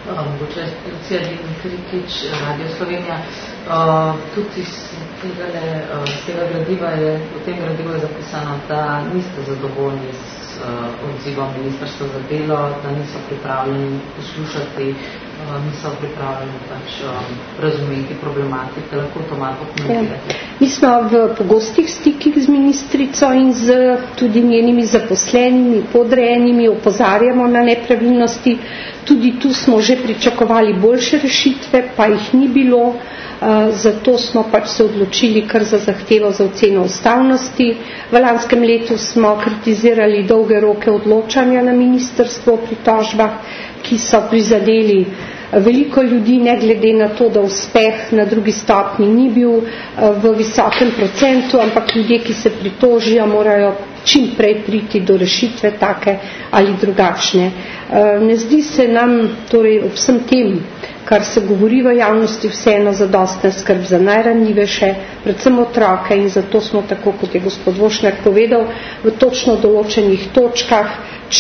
Mogoče Lucija Krikič, Radio Slovenija, tudi iz tega gradiva je, v tem gradivu je zapisano, da niste zadovoljni s odzivom Ministrstva za delo, da niso pripravljeni poslušati, niso pripravljeni pač razumeti problematike. Lahko to malo pokomentirate? Mi smo v pogostih stikih z ministrico in z tudi njenimi zaposlenimi, podrejenimi, opozarjamo na nepravilnosti. Tudi tu smo že pričakovali boljše rešitve, pa jih ni bilo. Zato smo pač se odločili kar za zahtevo za oceno ustavnosti. V lanskem letu smo kritizirali dolge roke odločanja na ministrstvu o pritožbah, ki so prizadeli veliko ljudi, ne glede na to, da uspeh na drugi stopni ni bil v visokem procentu, ampak ljudje, ki se pritožijo, morajo čim prej priti do rešitve take ali drugačne. Ne zdi se nam, torej ob vsem tem, kar se govori v javnosti, vseeno zadostna skrb za najranljivejše, predvsem otroke, in zato smo, tako kot je gospod Vošner povedal, v točno določenih točkah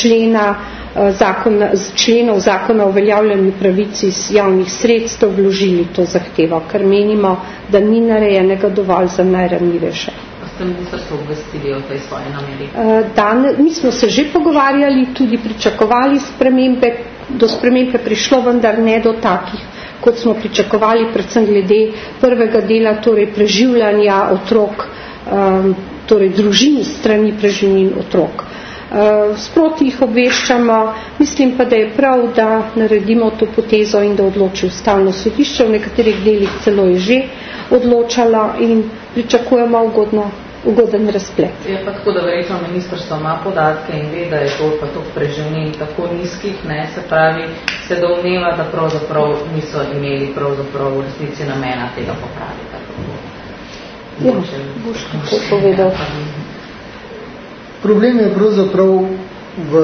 členov zakona o uveljavljanju pravic iz javnih sredstev vložili to zahtevo, ker menimo, da ni narejenega dovolj za najranljivejše. Ste ministrstvo obvestili o tej svoji nameri? Mi smo se že pogovarjali, tudi pričakovali spremembe, do spremembe prišlo, vendar ne do takih, kot smo pričakovali, predvsem glede prvega dela, torej preživljanja otrok, torej družin strani preživljen otrok. Sproti jih obveščamo, mislim pa, da je prav, da naredimo to potezo in da odloči ustavno sodišče, v nekaterih delih celo je že odločalo in pričakujemo ugoden razplet. Je pa tako, da verjetno ministrstvo ima podatke in ve, da je to pa to preživljenje tako nizkih, ne, se pravi, se domneva, da pravzaprav niso imeli pravzaprav v resnici namena tega popraviti. Ja, boš tako povedal. Problem je pravzaprav v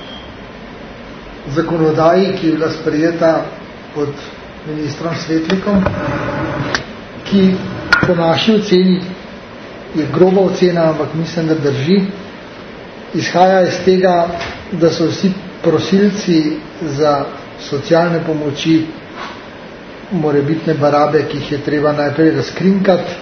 zakonodaji, ki je bila sprejeta pod ministrom Svetlikom, ki po naši oceni je groba ocena, ampak mislim, da drži, izhaja iz tega, da so vsi prosilci za socialne pomoči morebitne barabe, ki jih je treba najprej razkrinkati,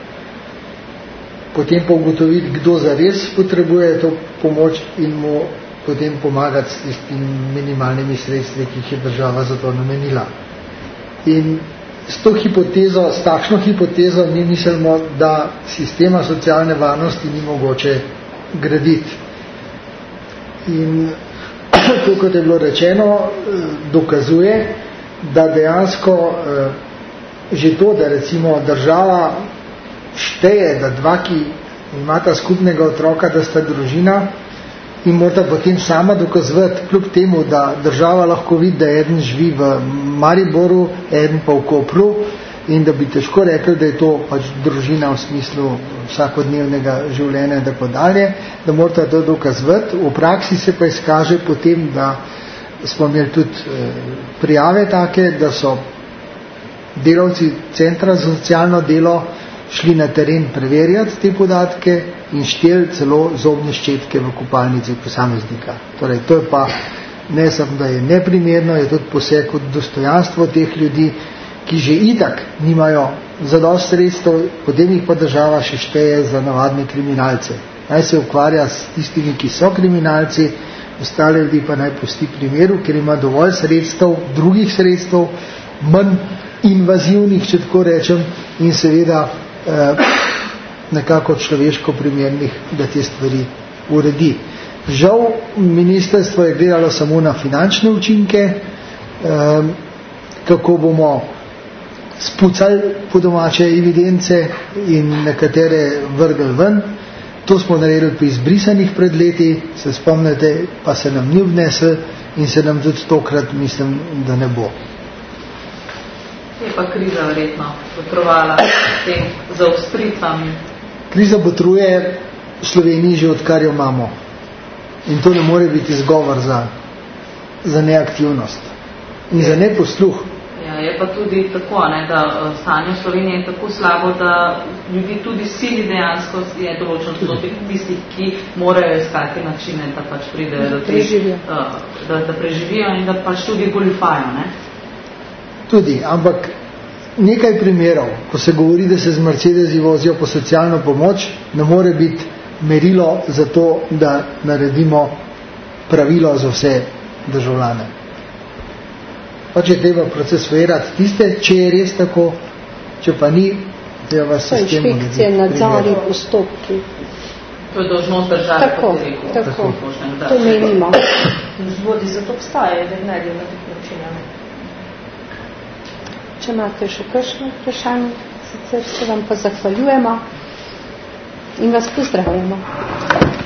potem pa ugotoviti, kdo zares potrebuje to pomoč in mu potem pomagati s tistimi minimalnimi sredstvi, ki jih je država za to namenila. In s takšno hipotezo mi mislimo, da sistema socialne varnosti ni mogoče graditi. In to, kot je bilo rečeno, dokazuje, da dejansko že to, da recimo država šteje, da dva, ki imata skupnega otroka, da sta družina, in morata potem sama dokazovati, kljub temu, da država lahko vidi, da eden živi v Mariboru, eden pa v Kopru, in da bi težko rekli, da je to pač družina v smislu vsakodnevnega življenja in tako dalje, da morata to dokazovati. V praksi se pa izkaže potem, da smo imeli tudi prijave take, da so delavci centra za socialno delo šli na teren preverjati te podatke in šteli celo zobne ščetke v kopalnici posameznika. Torej, to je pa ne samo, da je neprimerno, je tudi poseg v dostojanstvo teh ljudi, ki že itak nimajo zadosti sredstev, potem jih pa država še šteje za navadne kriminalce. Naj se ukvarja s tistimi, ki so kriminalci, ostale ljudi pa naj pusti primeru, ker ima dovolj sredstev, drugih sredstev, manj invazivnih, če tako rečem, in seveda nekako človeško primernih, da te stvari uredi. Žal, ministrstvo je gledalo samo na finančne učinke, kako bomo spucali po domače evidence in nekatere vrgli ven. To smo naredili pri izbrisanih pred leti, se spomnite, pa se nam ni vnesel in se nam tudi tokrat, mislim, da ne bo. Je pa kriza verjetno potrovala tem zaostritvami. Kriza botruje Sloveniji že odkar jo imamo. In to ne more biti izgovor za neaktivnost in za neposluh. Ja, je pa tudi tako, ne, da stanje v Sloveniji je tako slabo, da ljudi tudi sili dejansko je določen odstotek tistih, ki morajo iskati načine, da pač pridejo do tega, da preživijo in da pač tudi goljufajo. Tudi, ampak nekaj primerov, ko se govori, da se z Mercedesi vozijo po socialno pomoč, ne more biti merilo za to, da naredimo pravilo za vse državljane. Pač je treba procesuirati tiste, če je res tako, če pa ni, da vas sistemu ne bi inšpekcije, nadzori, postopki. To je dolžnost države. Tako, to menimo. Vzvodi za to obstajajo, da ne na teh načinah. Če imate še kakšno vprašanje, sicer se vam pa zahvaljujemo in vas pozdravljamo.